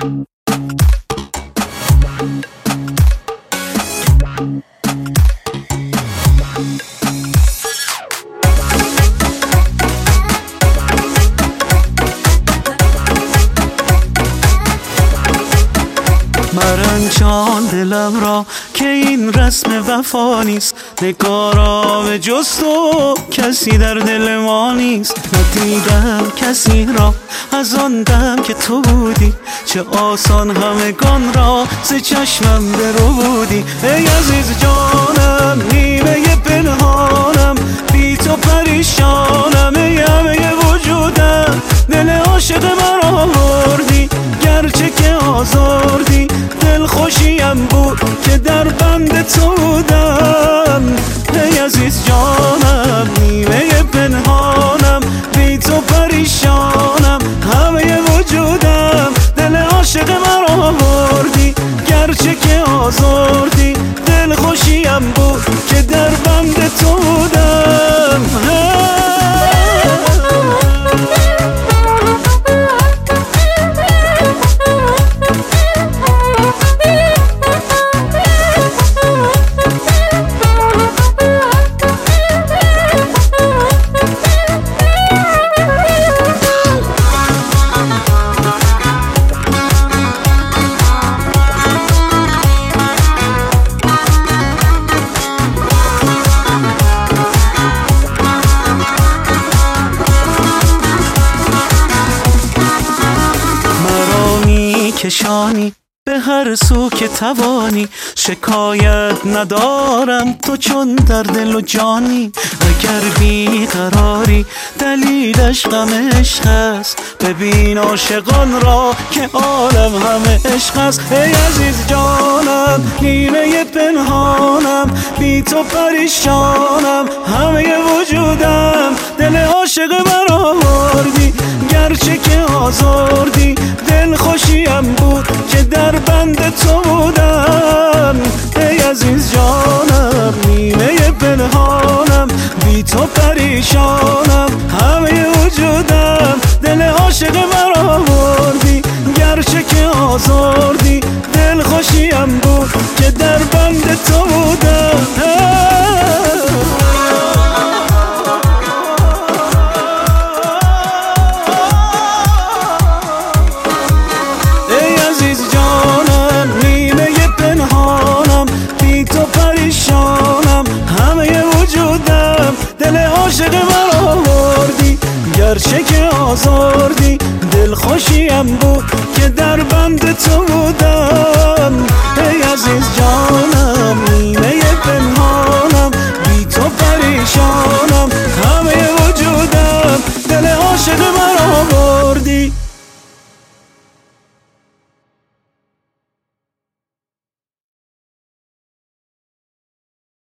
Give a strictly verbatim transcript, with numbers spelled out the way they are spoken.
مرنجان دلم را که این رسم وفا نیست، نگارا به جز تو کسی در دل ما نیست. ندیدم کسی را از آن دم که تو بودی، چه آسان همگان را ز چشمم برو بودی. ای عزیز جانم نیمه پنهانم، بی تو پریشانم. ای همه وجودم دل عاشق مرا بردی، گرچه که آزردی دل خوشیم بود که در بند تو بودم. ای عزیز جانم نیمه پنهانم، بی تو پریشانم. همه وجودم دل عاشق مرا بردی، گرچه که آزردی دل خوشیم بود که در بند تو بودم. کشانی به هر سو که توانی، شکایت ندارم تو چون در دل و جانی. اگر بیقراری دلیلش غم عشق است، ببین عاشقان را که عالم همه عشق است. ای عزیز جانم نیمه پنهانم، بی تو پریشانم. همه وجودم دل عاشق مرا بردی، گرچه که آزردی دل خوشیم بود که در بند تو بودم. ای عزیز جانم نیمه پنهانم، بی تو پریشانم. همه وجودم دل عاشق مرا بردی، گرچه که آزردی دل خوشیم بود که در بند تو بودم. عاشق مرا بردی، گرچه که آزردی دل خوشیم بود که در بند تو بودم. ای عزیز جان